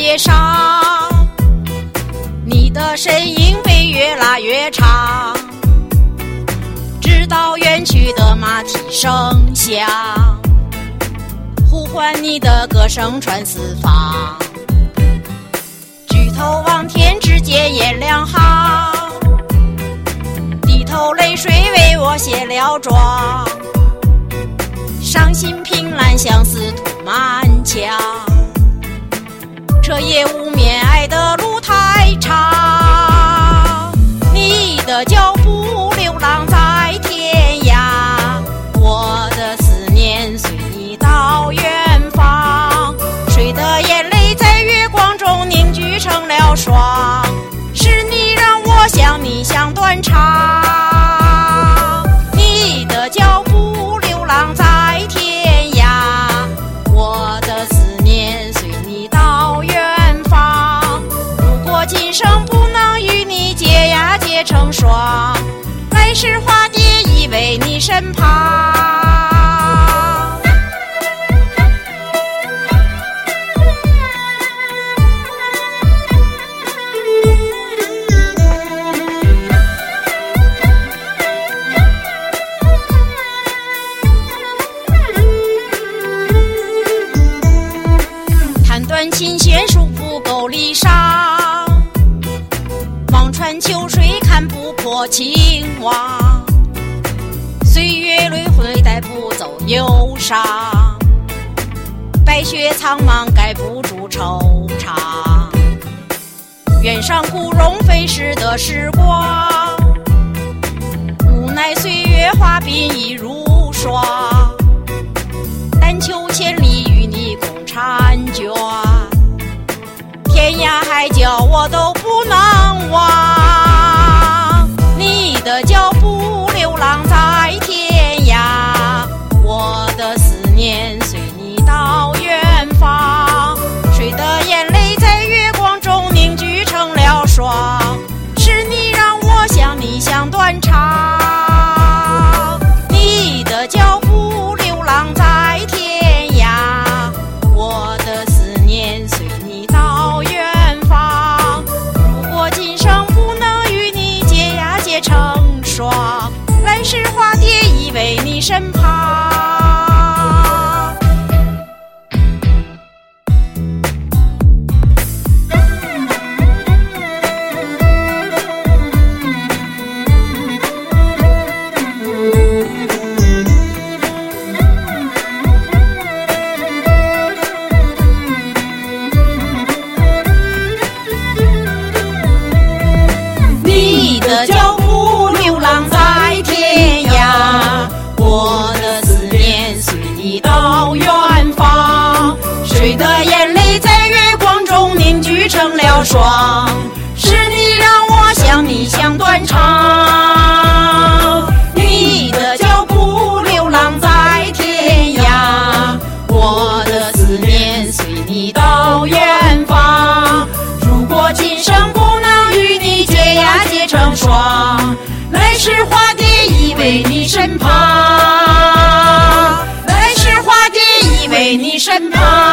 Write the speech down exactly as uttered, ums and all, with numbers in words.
街上，你的身影被越拉越长，直到远去的马蹄声响，呼唤你的歌声传四方。举头望天，只见颜良好，低头泪水为我卸了妆，伤心凭栏相思涂满墙，彻夜无眠，爱的路太长。你的脚步流浪在天涯，我的思念随你到远方。谁的眼泪在月光中凝聚成了霜，是你让我想你想断肠。你的脚步流浪在天涯，我的思念随你到远方。如果今生不能与你结呀结成双，来世化蝶依偎你身旁。琴弦束缚沟里上，望穿秋水看不破情网。岁月轮回带不走忧伤，白雪苍茫盖不住惆怅。愿上枯荣飞逝的时光，无奈岁月化鬓已如霜。但求千里与你共婵娟，天涯海角我都不能忘。你的脚步流浪在天涯，我的思念随你到远方。谁的眼泪在月光中凝聚成了霜，是你让我想你想断肠。你的脚步流浪在天涯，我的思念随你到远方。如果今生不能与你结呀结成双，来世化蝶依偎你身旁。你的脚步流浪在天涯，我的思念随你到远方。谁的眼泪在月光中凝聚成了霜，是你让我想你想断肠。你的脚步流浪在天涯，我的思念随你到远方。如果今生不能与你结呀结成双，来世化蝶依偎你身旁，来世化蝶依偎你身旁。